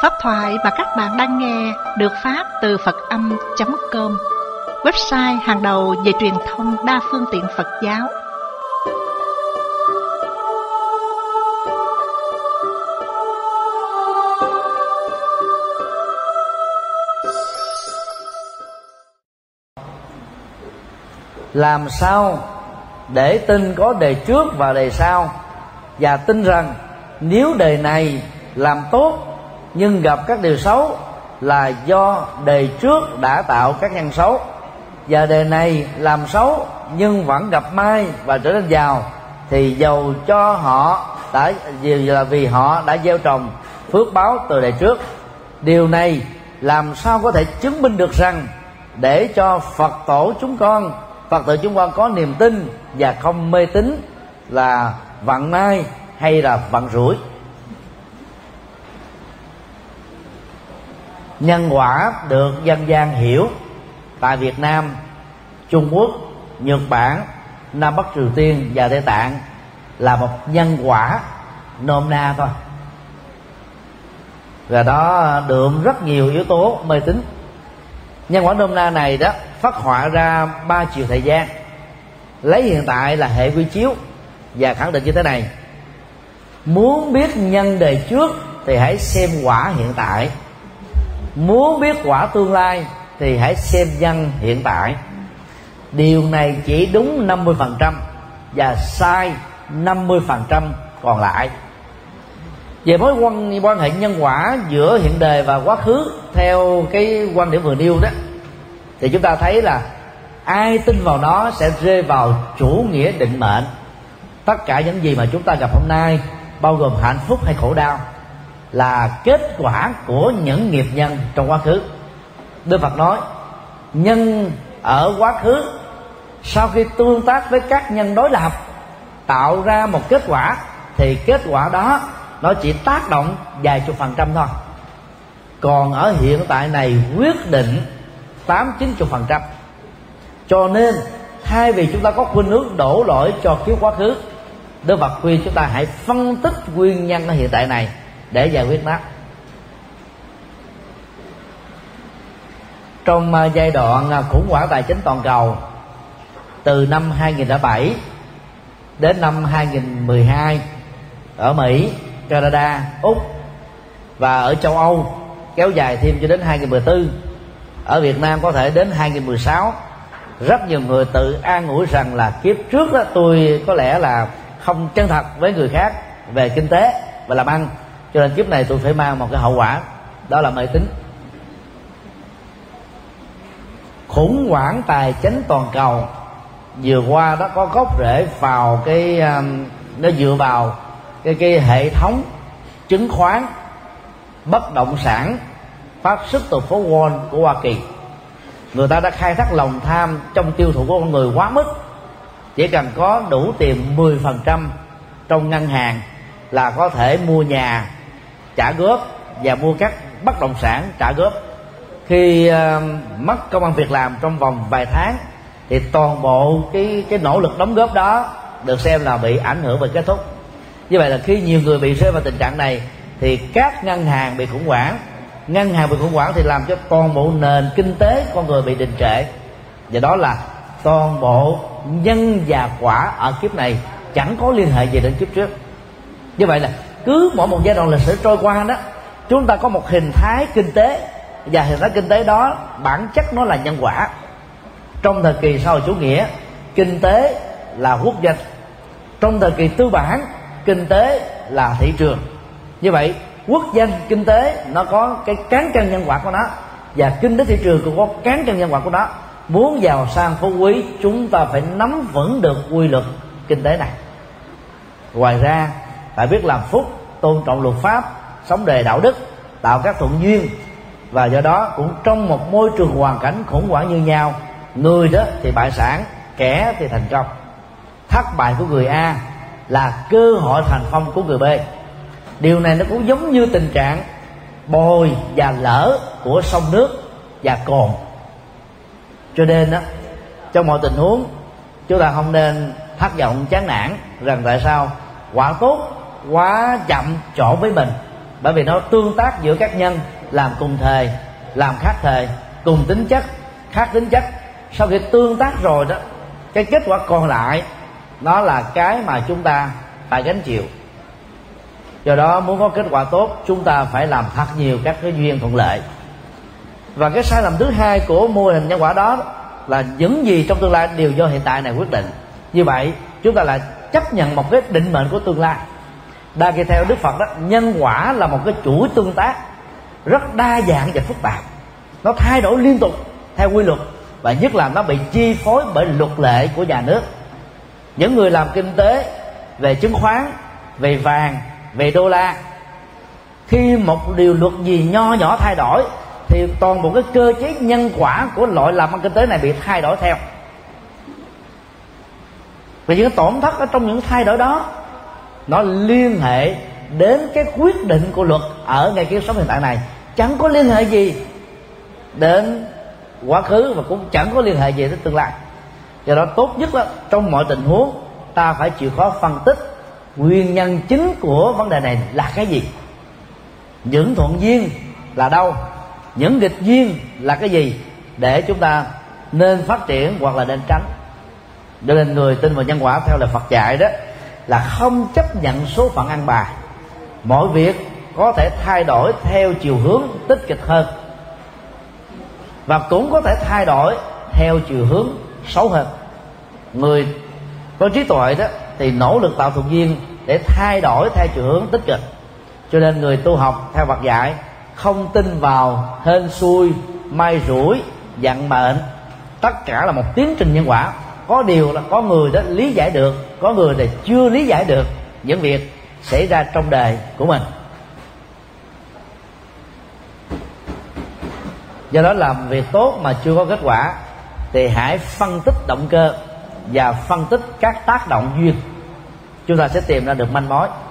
Pháp thoại mà các bạn đang nghe được phát từ Phật-âm.com, website hàng đầu về truyền thông đa phương tiện Phật giáo. Làm sao để tin có đề trước và đề sau, và tin rằng nếu đề này làm tốt nhưng gặp các điều xấu là do đề trước đã tạo các nhân xấu, và đề này làm xấu nhưng vẫn gặp may và trở nên giàu thì dầu cho họ đã vì họ đã gieo trồng phước báo từ đề trước. Điều này làm sao có thể chứng minh được rằng để cho Phật tử chúng con có niềm tin và không mê tín là vận may hay là vận rủi. Nhân quả được dân gian hiểu tại Việt Nam, Trung Quốc, Nhật Bản, Nam Bắc Triều Tiên và Tây Tạng là một nhân quả nôm na thôi, và đó đượm rất nhiều yếu tố mê tín. Nhân quả nôm na này đó phát họa ra 3 chiều thời gian, lấy hiện tại là hệ quy chiếu và khẳng định như thế này: muốn biết nhân đề trước thì hãy xem quả hiện tại, muốn biết quả tương lai thì hãy xem nhân hiện tại. Điều này chỉ đúng 50% và sai 50% còn lại. Về mối quan hệ nhân quả giữa hiện đề và quá khứ theo cái quan điểm vừa nêu đó, thì chúng ta thấy là ai tin vào nó sẽ rơi vào chủ nghĩa định mệnh. Tất cả những gì mà chúng ta gặp hôm nay, bao gồm hạnh phúc hay khổ đau, là kết quả của những nghiệp nhân trong quá khứ. Đức Phật nói nhân ở quá khứ sau khi tương tác với các nhân đối lập tạo ra một kết quả, thì kết quả đó nó chỉ tác động vài chục % thôi. Còn ở hiện tại này quyết định 80-90%. Cho nên thay vì chúng ta có khuynh hướng đổ lỗi cho kiếp quá khứ, Đức Phật khuyên chúng ta hãy phân tích nguyên nhân ở hiện tại này để giải quyết nó. Trong giai đoạn khủng hoảng tài chính toàn cầu từ năm 2007 đến năm 2012 ở Mỹ, Canada, Úc và ở châu Âu, kéo dài thêm cho đến 2014, ở Việt Nam có thể đến 2016, rất nhiều người tự an ủi rằng là kiếp trước đó tôi có lẽ là không chân thật với người khác về kinh tế và làm ăn, cho nên kiếp này tôi phải mang một cái hậu quả, đó là mê tín. Khủng hoảng tài chính toàn cầu vừa qua đó có gốc rễ vào nó dựa vào cái hệ thống chứng khoán, bất động sản phát xuất từ phố Wall của Hoa Kỳ. Người ta đã khai thác lòng tham trong tiêu thụ của con người quá mức. Chỉ cần có đủ tiền 10% trong ngân hàng là có thể mua nhà trả góp và mua các bất động sản trả góp. Khi mất công ăn việc làm trong vòng vài tháng thì toàn bộ cái nỗ lực đóng góp đó được xem là bị ảnh hưởng và kết thúc. Như vậy là khi nhiều người bị rơi vào tình trạng này thì các ngân hàng bị khủng hoảng. Ngân hàng bị khủng hoảng thì làm cho toàn bộ nền kinh tế con người bị đình trệ. Và đó là toàn bộ nhân và quả ở kiếp này chẳng có liên hệ gì đến kiếp trước. Như vậy là cứ mỗi một giai đoạn lịch sử trôi qua đó, chúng ta có một hình thái kinh tế, và hình thái kinh tế đó bản chất nó là nhân quả. Trong thời kỳ xã hội chủ nghĩa, kinh tế là quốc doanh. Trong thời kỳ tư bản, kinh tế là thị trường. Như vậy quốc doanh kinh tế nó có cái cán cân nhân quả của nó, và kinh tế thị trường cũng có cán cân nhân quả của nó. Muốn giàu sang phú quý, chúng ta phải nắm vững được quy luật kinh tế này. Ngoài ra phải biết làm phúc, tôn trọng luật pháp, sống đề đạo đức, tạo các thuận duyên. Và do đó cũng trong một môi trường hoàn cảnh khủng hoảng như nhau, người đó thì bại sản, kẻ thì thành công. Thất bại của người A là cơ hội thành công của người B. Điều này nó cũng giống như tình trạng bồi và lỡ của sông nước và cồn. Cho nên đó, trong mọi tình huống chúng ta không nên thất vọng chán nản rằng tại sao quả tốt quá chậm trổ với mình, bởi vì nó tương tác giữa các nhân làm cùng thời, làm khác thời, cùng tính chất, khác tính chất. Sau khi tương tác rồi đó, cái kết quả còn lại nó là cái mà chúng ta phải gánh chịu. Do đó muốn có kết quả tốt, chúng ta phải làm thật nhiều các cái duyên thuận lợi. Và cái sai lầm thứ hai của mô hình nhân quả đó là những gì trong tương lai đều do hiện tại này quyết định. Như vậy chúng ta lại chấp nhận một cái định mệnh của tương lai. Đa kỳ theo Đức Phật đó, nhân quả là một cái chuỗi tương tác rất đa dạng và phức tạp. Nó thay đổi liên tục theo quy luật, và nhất là nó bị chi phối bởi luật lệ của nhà nước. Những người làm kinh tế về chứng khoán, về vàng, về đô la, khi một điều luật gì nho nhỏ thay đổi thì toàn bộ cái cơ chế nhân quả của loại làm ăn kinh tế này bị thay đổi theo. Và những tổn thất ở trong những thay đổi đó nó liên hệ đến cái quyết định của luật ở ngay kiếp sống hiện tại này, chẳng có liên hệ gì đến quá khứ và cũng chẳng có liên hệ gì đến tương lai. Do đó tốt nhất là trong mọi tình huống ta phải chịu khó phân tích nguyên nhân chính của vấn đề này là cái gì, những thuận duyên là đâu, những nghịch duyên là cái gì, để chúng ta nên phát triển hoặc là nên tránh. Cho nên người tin vào nhân quả theo lời Phật dạy đó là không chấp nhận số phận ăn bài. Mọi việc có thể thay đổi theo chiều hướng tích cực hơn, và cũng có thể thay đổi theo chiều hướng xấu hơn. Người có trí tuệ đó thì nỗ lực tạo thuận duyên để thay đổi theo chiều hướng tích cực. Cho nên người tu học theo Phật dạy không tin vào hên xui, may rủi, vận mệnh. Tất cả là một tiến trình nhân quả. Có điều là có người đó lý giải được, có người thì chưa lý giải được những việc xảy ra trong đời của mình. Do đó làm việc tốt mà chưa có kết quả thì hãy phân tích động cơ và phân tích các tác động duyên, chúng ta sẽ tìm ra được manh mối.